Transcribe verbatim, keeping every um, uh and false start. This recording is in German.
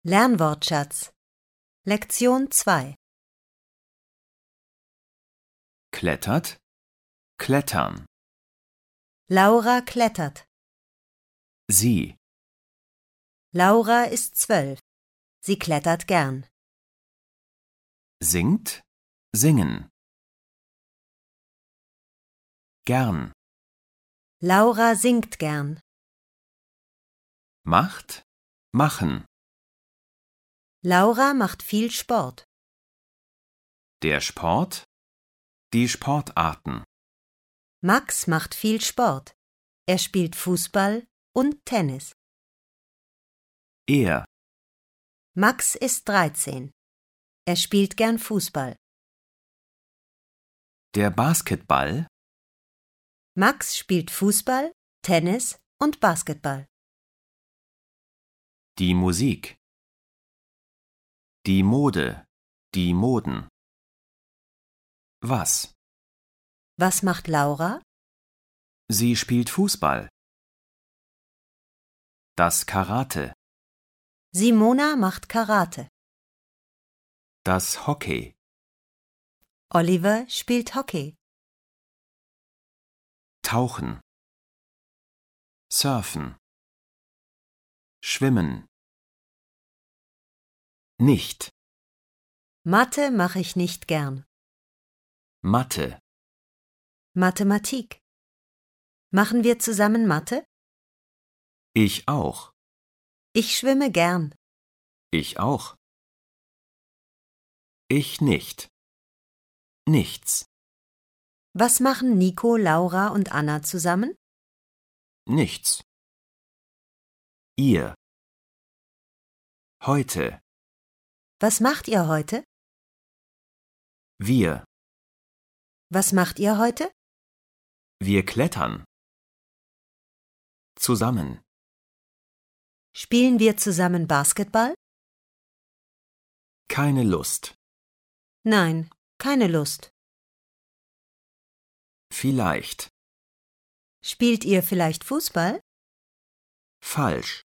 Lernwortschatz Lektion zwei Klettert, klettern. Laura klettert. Sie, Laura ist zwölf. Sie klettert gern. singt, singen. Gern, Laura singt gern. macht, machen. Laura macht viel Sport. Der Sport, die Sportarten. Max macht viel Sport. Er spielt Fußball und Tennis. Er, Max ist dreizehn. Er spielt gern Fußball. der Basketball, Max spielt Fußball, Tennis und Basketball. die Musik. Die Mode, die Moden. Was? Was macht Laura? Sie spielt Fußball. Das Karate, Simona macht Karate. das Hockey, Oliver spielt Hockey. Tauchen, Surfen, Schwimmen. Nicht, Mathe mache ich nicht gern. Mathe, Mathematik. Machen wir zusammen Mathe? ich auch, Ich schwimme gern. ich auch. Ich nicht. Nichts, Was machen Nico, Laura und Anna zusammen? nichts. Ihr. Heute, Was macht ihr heute? wir. Was macht ihr heute? Wir klettern. Zusammen. Spielen wir zusammen Basketball? Keine Lust. Nein, keine Lust. Vielleicht. Spielt ihr vielleicht Fußball? Falsch.